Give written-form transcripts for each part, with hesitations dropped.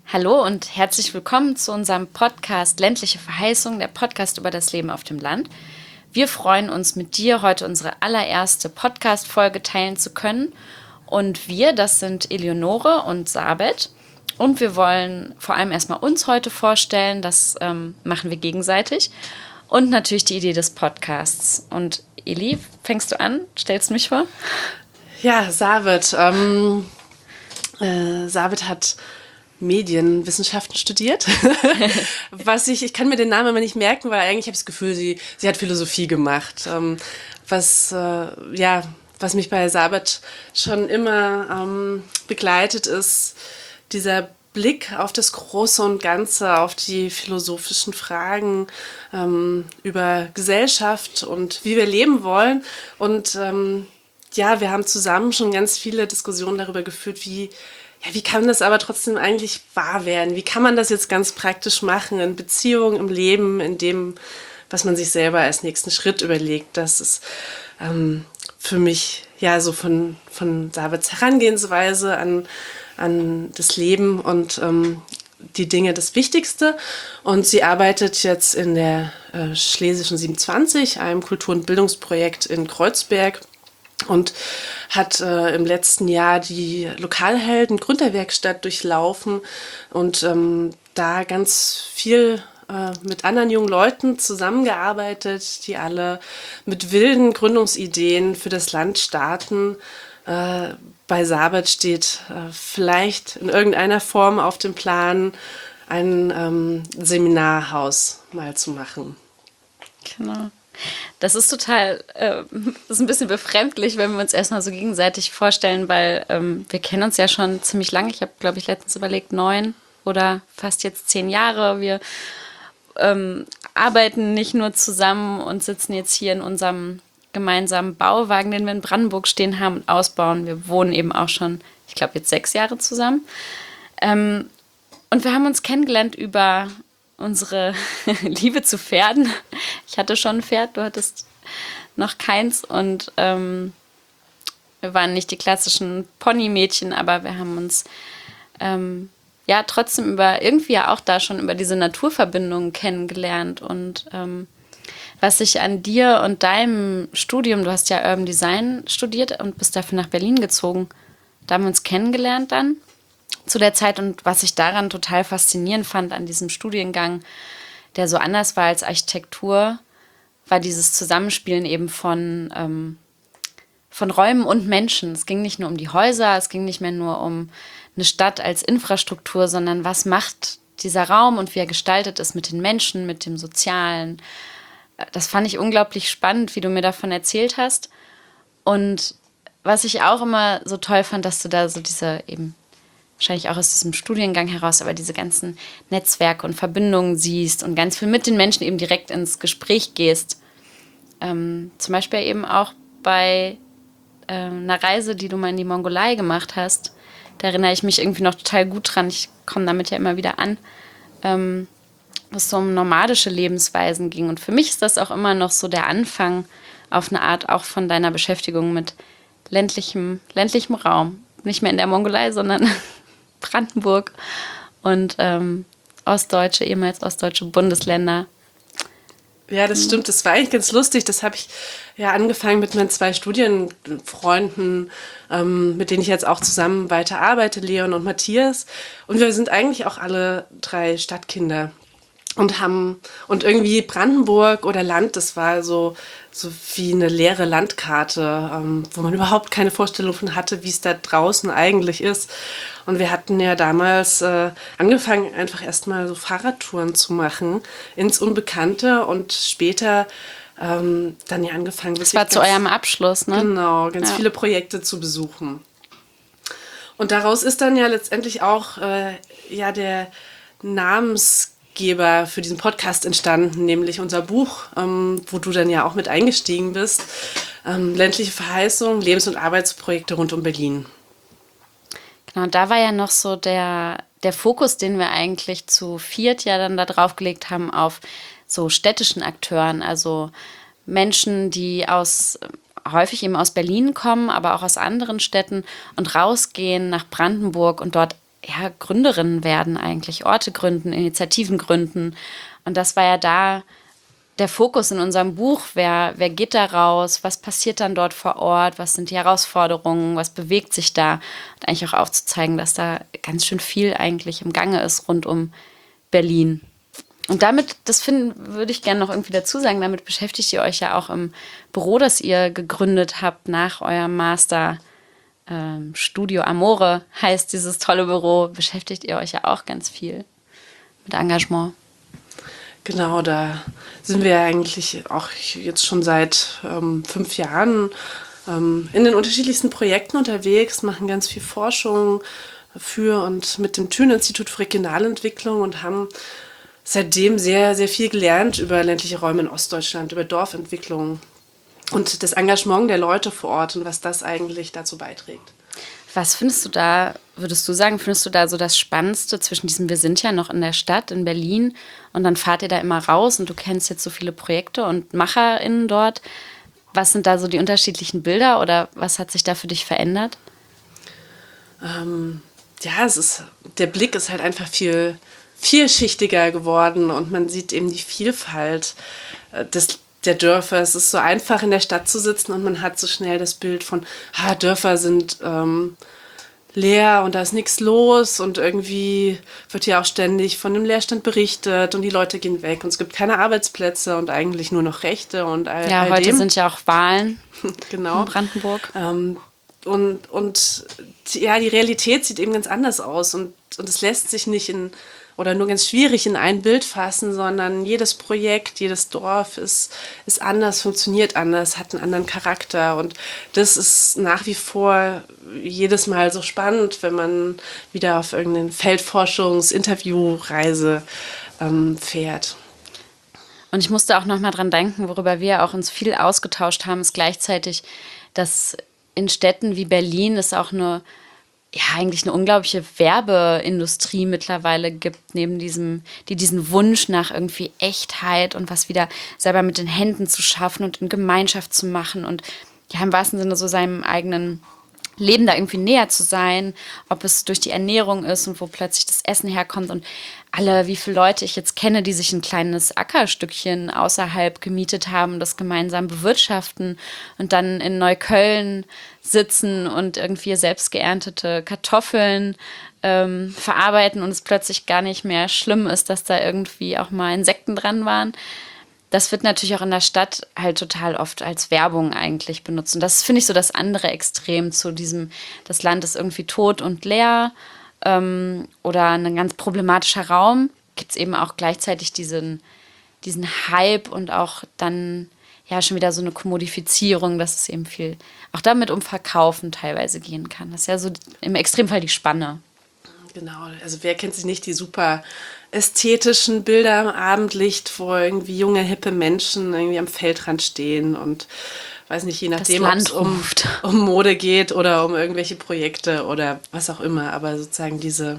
Hallo und herzlich willkommen zu unserem Podcast Ländliche Verheißung, der Podcast über das Leben auf dem Land. Wir freuen uns, mit dir heute unsere allererste Podcast-Folge teilen zu können. Und wir, das sind Eleonore und Sabet. Und wir wollen vor allem erstmal uns heute vorstellen, das machen wir gegenseitig. Und natürlich die Idee des Podcasts. Und Eli, fängst du an? Stellst du mich vor? Ja, Sabet. Sabet hat Medienwissenschaften studiert. Ich kann mir den Namen immer nicht merken, weil eigentlich habe ich das Gefühl, sie hat Philosophie gemacht. Was mich bei Sabet schon immer begleitet, ist dieser Blick auf das Große und Ganze, auf die philosophischen Fragen über Gesellschaft und wie wir leben wollen. Und wir haben zusammen schon ganz viele Diskussionen darüber geführt, wie kann das aber trotzdem eigentlich wahr werden? Wie kann man das jetzt ganz praktisch machen in Beziehungen, im Leben, in dem, was man sich selber als nächsten Schritt überlegt? Das ist für mich ja so von Sabets Herangehensweise an das Leben und die Dinge das Wichtigste. Und sie arbeitet jetzt in der Schlesischen 27, einem Kultur- und Bildungsprojekt in Kreuzberg. Und hat im letzten Jahr die Lokalhelden Gründerwerkstatt durchlaufen und da ganz viel mit anderen jungen Leuten zusammengearbeitet, die alle mit wilden Gründungsideen für das Land starten. Bei Sabet steht vielleicht in irgendeiner Form auf dem Plan, ein Seminarhaus mal zu machen. Genau. Das ist total, das ist ein bisschen befremdlich, wenn wir uns erstmal so gegenseitig vorstellen, weil wir kennen uns ja schon ziemlich lange. Ich habe, glaube ich, letztens überlegt, 9 oder fast jetzt 10 Jahre. Wir arbeiten nicht nur zusammen und sitzen jetzt hier in unserem gemeinsamen Bauwagen, den wir in Brandenburg stehen haben und ausbauen. Wir wohnen eben auch schon, ich glaube, jetzt 6 Jahre zusammen. Und wir haben uns kennengelernt über unsere Liebe zu Pferden. Ich hatte schon ein Pferd, du hattest noch keins und wir waren nicht die klassischen Ponymädchen, aber wir haben uns trotzdem irgendwie auch da schon über diese Naturverbindungen kennengelernt und was ich an dir und deinem Studium, du hast ja Urban Design studiert und bist dafür nach Berlin gezogen, da haben wir uns kennengelernt dann zu der Zeit und was ich daran total faszinierend fand an diesem Studiengang, der so anders war als Architektur, war dieses Zusammenspielen eben von Räumen und Menschen. Es ging nicht nur um die Häuser, es ging nicht mehr nur um eine Stadt als Infrastruktur, sondern was macht dieser Raum und wie er gestaltet ist mit den Menschen, mit dem Sozialen. Das fand ich unglaublich spannend, wie du mir davon erzählt hast. Und was ich auch immer so toll fand, dass du da so diese eben wahrscheinlich auch aus diesem Studiengang heraus, aber diese ganzen Netzwerke und Verbindungen siehst und ganz viel mit den Menschen eben direkt ins Gespräch gehst. Zum Beispiel eben auch bei einer Reise, die du mal in die Mongolei gemacht hast. Da erinnere ich mich irgendwie noch total gut dran. Ich komme damit ja immer wieder an, wo es so um nomadische Lebensweisen ging. Und für mich ist das auch immer noch so der Anfang auf eine Art auch von deiner Beschäftigung mit ländlichem Raum. Nicht mehr in der Mongolei, sondern Brandenburg und ehemals ostdeutsche Bundesländer. Ja, das stimmt. Das war eigentlich ganz lustig. Das habe ich ja angefangen mit meinen 2 Studienfreunden, mit denen ich jetzt auch zusammen weiter arbeite, Leon und Matthias. Und wir sind eigentlich auch alle 3 Stadtkinder und irgendwie Brandenburg oder Land, das war so wie eine leere Landkarte, wo man überhaupt keine Vorstellung von hatte, wie es da draußen eigentlich ist. Und wir hatten ja damals angefangen, einfach erstmal so Fahrradtouren zu machen ins Unbekannte und später dann ja angefangen. Das war zu eurem Abschluss, ne? Genau, ganz viele Projekte zu besuchen. Und daraus ist dann ja letztendlich auch der Namensgeber für diesen Podcast entstanden, nämlich unser Buch, wo du dann ja auch mit eingestiegen bist. Ländliche Verheißung, Lebens- und Arbeitsprojekte rund um Berlin. Genau, da war ja noch so der Fokus, den wir eigentlich zu 4 ja dann da drauf gelegt haben, auf so städtischen Akteuren, also Menschen, die häufig eben aus Berlin kommen, aber auch aus anderen Städten und rausgehen nach Brandenburg und dort ja, Gründerinnen werden eigentlich, Orte gründen, Initiativen gründen. Und das war ja da der Fokus in unserem Buch. Wer geht da raus? Was passiert dann dort vor Ort? Was sind die Herausforderungen? Was bewegt sich da? Und eigentlich auch aufzuzeigen, dass da ganz schön viel eigentlich im Gange ist rund um Berlin. Und damit, würde ich gerne noch irgendwie dazu sagen, damit beschäftigt ihr euch ja auch im Büro, das ihr gegründet habt nach eurem Master. Studio Amore heißt dieses tolle Büro, beschäftigt ihr euch ja auch ganz viel mit Engagement. Genau, da sind wir eigentlich auch jetzt schon seit 5 Jahren in den unterschiedlichsten Projekten unterwegs, machen ganz viel Forschung für und mit dem Thünen-Institut für Regionalentwicklung und haben seitdem sehr, sehr viel gelernt über ländliche Räume in Ostdeutschland, über Dorfentwicklung und das Engagement der Leute vor Ort und was das eigentlich dazu beiträgt. Was würdest du sagen, findest du da so das Spannendste zwischen diesem, wir sind ja noch in der Stadt, in Berlin, und dann fahrt ihr da immer raus und du kennst jetzt so viele Projekte und MacherInnen dort. Was sind da so die unterschiedlichen Bilder oder was hat sich da für dich verändert? Ja, der Blick ist halt einfach viel vielschichtiger geworden und man sieht eben die Vielfalt der Dörfer. Es ist so einfach, in der Stadt zu sitzen und man hat so schnell das Bild von, Dörfer sind leer und da ist nichts los und irgendwie wird ja auch ständig von dem Leerstand berichtet und die Leute gehen weg und es gibt keine Arbeitsplätze und eigentlich nur noch Rechte und all heute dem. sind ja auch Wahlen Genau. in Brandenburg. Und die Realität sieht eben ganz anders aus und es lässt sich nicht oder nur ganz schwierig in ein Bild fassen, sondern jedes Projekt, jedes Dorf ist anders, funktioniert anders, hat einen anderen Charakter und das ist nach wie vor jedes Mal so spannend, wenn man wieder auf irgendeine Feldforschungs-Interviewreise fährt. Und ich musste auch noch mal dran denken, worüber wir auch uns viel ausgetauscht haben, ist gleichzeitig, dass in Städten wie Berlin es auch eigentlich eine unglaubliche Werbeindustrie mittlerweile gibt, neben diesen Wunsch nach irgendwie Echtheit und was wieder selber mit den Händen zu schaffen und in Gemeinschaft zu machen und ja, im wahrsten Sinne so seinem eigenen Leben da irgendwie näher zu sein, ob es durch die Ernährung ist und wo plötzlich das Essen herkommt und wie viele Leute ich jetzt kenne, die sich ein kleines Ackerstückchen außerhalb gemietet haben, das gemeinsam bewirtschaften und dann in Neukölln sitzen und irgendwie selbst geerntete Kartoffeln verarbeiten und es plötzlich gar nicht mehr schlimm ist, dass da irgendwie auch mal Insekten dran waren. Das wird natürlich auch in der Stadt halt total oft als Werbung eigentlich benutzt. Und das finde ich so das andere Extrem zu diesem, das Land ist irgendwie tot und leer oder ein ganz problematischer Raum. Gibt es eben auch gleichzeitig diesen Hype und auch dann ja schon wieder so eine Kommodifizierung, dass es eben viel auch damit um Verkaufen teilweise gehen kann. Das ist ja so im Extremfall die Spanne. Genau, also wer kennt sich nicht die super ästhetischen Bilder im Abendlicht, wo irgendwie junge, hippe Menschen irgendwie am Feldrand stehen und weiß nicht, je nachdem, ob es um Mode geht oder um irgendwelche Projekte oder was auch immer, aber sozusagen diese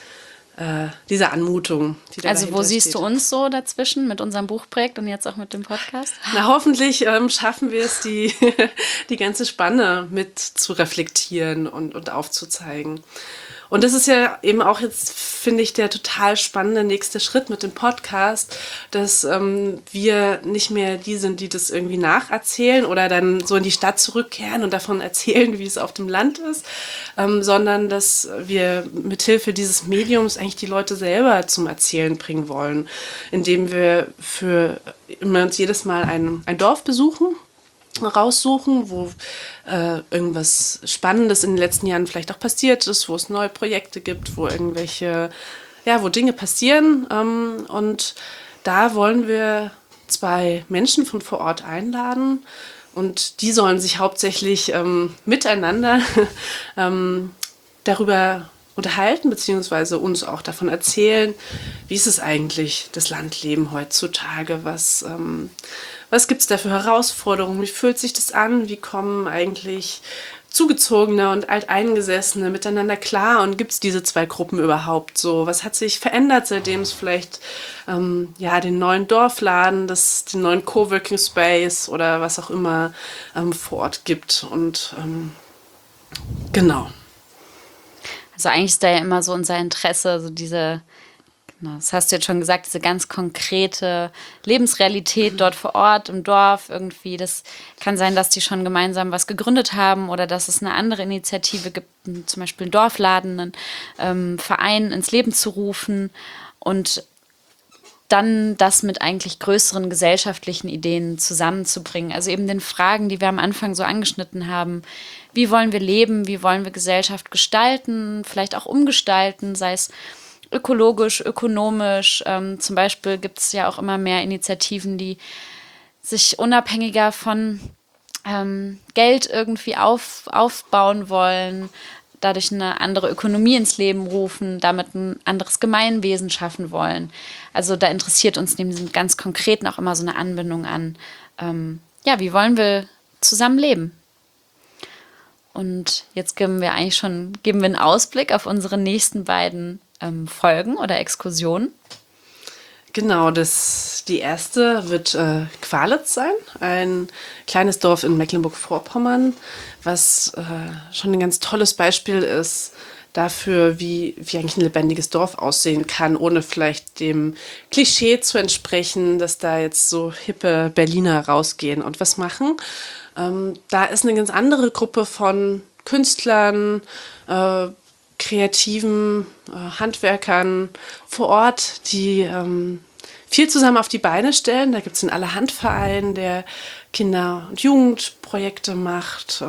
Anmutung, die da Also wo siehst steht. du uns so dazwischen mit unserem Buchprojekt und jetzt auch mit dem Podcast? Na, hoffentlich schaffen wir es, die ganze Spanne mit zu reflektieren und aufzuzeigen. Und das ist ja eben auch jetzt, finde ich, der total spannende nächste Schritt mit dem Podcast, dass wir nicht mehr die sind, die das irgendwie nacherzählen oder dann so in die Stadt zurückkehren und davon erzählen, wie es auf dem Land ist, sondern dass wir mithilfe dieses Mediums eigentlich die Leute selber zum Erzählen bringen wollen, indem wir uns jedes Mal ein Dorf raussuchen, wo irgendwas Spannendes in den letzten Jahren vielleicht auch passiert ist, wo es neue Projekte gibt, wo wo Dinge passieren. Und da wollen wir 2 Menschen von vor Ort einladen und die sollen sich hauptsächlich miteinander darüber unterhalten, beziehungsweise uns auch davon erzählen, wie ist es eigentlich, das Landleben heutzutage, was gibt es da für Herausforderungen, wie fühlt sich das an, wie kommen eigentlich Zugezogene und Alteingesessene miteinander klar und gibt es diese 2 Gruppen überhaupt so? Was hat sich verändert, seitdem es vielleicht den neuen Dorfladen, den neuen Coworking Space oder was auch immer vor Ort gibt und genau. Also eigentlich ist da ja immer so unser Interesse, so diese, genau, das hast du jetzt schon gesagt, diese ganz konkrete Lebensrealität dort vor Ort im Dorf irgendwie. Das kann sein, dass die schon gemeinsam was gegründet haben oder dass es eine andere Initiative gibt, zum Beispiel einen Dorfladen, einen Verein ins Leben zu rufen und dann das mit eigentlich größeren gesellschaftlichen Ideen zusammenzubringen. Also eben den Fragen, die wir am Anfang so angeschnitten haben. Wie wollen wir leben? Wie wollen wir Gesellschaft gestalten? Vielleicht auch umgestalten, sei es ökologisch, ökonomisch. Zum Beispiel gibt es ja auch immer mehr Initiativen, die sich unabhängiger von Geld irgendwie aufbauen wollen, dadurch eine andere Ökonomie ins Leben rufen, damit ein anderes Gemeinwesen schaffen wollen. Also da interessiert uns neben diesem ganz Konkreten auch immer so eine Anbindung an, wie wollen wir zusammen leben? Und jetzt geben wir einen Ausblick auf unsere nächsten beiden Folgen oder Exkursionen. Genau, die erste wird Qualitz sein, ein kleines Dorf in Mecklenburg-Vorpommern, was schon ein ganz tolles Beispiel ist dafür, wie eigentlich ein lebendiges Dorf aussehen kann, ohne vielleicht dem Klischee zu entsprechen, dass da jetzt so hippe Berliner rausgehen und was machen. Da ist eine ganz andere Gruppe von Künstlern, kreativen Handwerkern vor Ort, die viel zusammen auf die Beine stellen. Da gibt es einen Allerhand-Verein, der Kinder- und Jugendprojekte macht.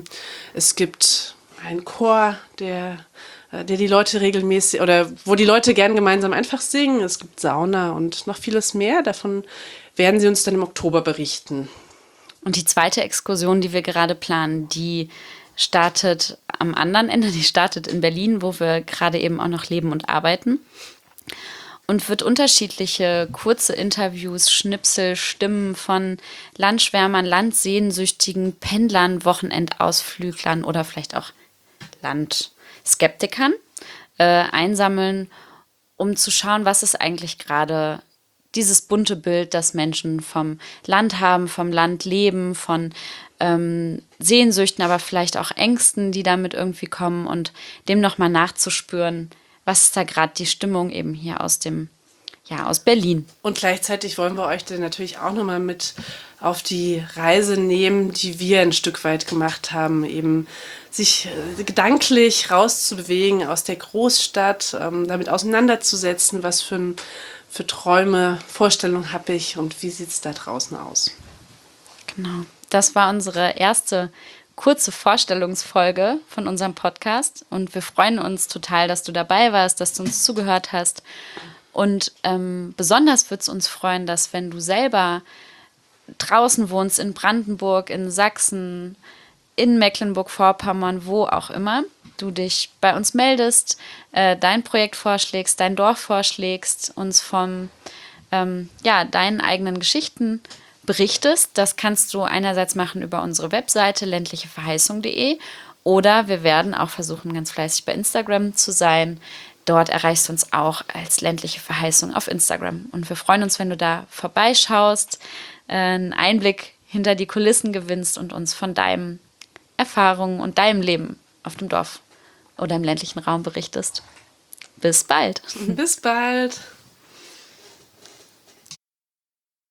Es gibt einen Chor, der die Leute regelmäßig oder wo die Leute gern gemeinsam einfach singen. Es gibt Sauna und noch vieles mehr. Davon werden sie uns dann im Oktober berichten. Und die zweite Exkursion, die wir gerade planen, die startet am anderen Ende, die startet in Berlin, wo wir gerade eben auch noch leben und arbeiten. Und wird unterschiedliche kurze Interviews, Schnipsel, Stimmen von Landschwärmern, Landsehnsüchtigen, Pendlern, Wochenendausflüglern oder vielleicht auch Landskeptikern einsammeln, um zu schauen, was ist eigentlich gerade dieses bunte Bild, das Menschen vom Land haben, vom Land leben, von Sehnsüchten, aber vielleicht auch Ängsten, die damit irgendwie kommen und dem nochmal nachzuspüren, was ist da gerade die Stimmung eben hier aus Berlin. Und gleichzeitig wollen wir euch dann natürlich auch nochmal mit auf die Reise nehmen, die wir ein Stück weit gemacht haben, eben sich gedanklich rauszubewegen aus der Großstadt, damit auseinanderzusetzen, was für Träume, Vorstellungen habe ich und wie sieht es da draußen aus. Genau. Das war unsere erste kurze Vorstellungsfolge von unserem Podcast und wir freuen uns total, dass du dabei warst, dass du uns zugehört hast und besonders wird es uns freuen, dass wenn du selber draußen wohnst, in Brandenburg, in Sachsen, in Mecklenburg-Vorpommern, wo auch immer, du dich bei uns meldest, dein Projekt vorschlägst, dein Dorf vorschlägst, uns von deinen eigenen Geschichten berichtest. Das kannst du einerseits machen über unsere Webseite ländlicheverheißung.de oder wir werden auch versuchen, ganz fleißig bei Instagram zu sein. Dort erreichst du uns auch als ländliche Verheißung auf Instagram. Und wir freuen uns, wenn du da vorbeischaust, einen Einblick hinter die Kulissen gewinnst und uns von deinen Erfahrungen und deinem Leben auf dem Dorf oder im ländlichen Raum berichtest. Bis bald. Bis bald.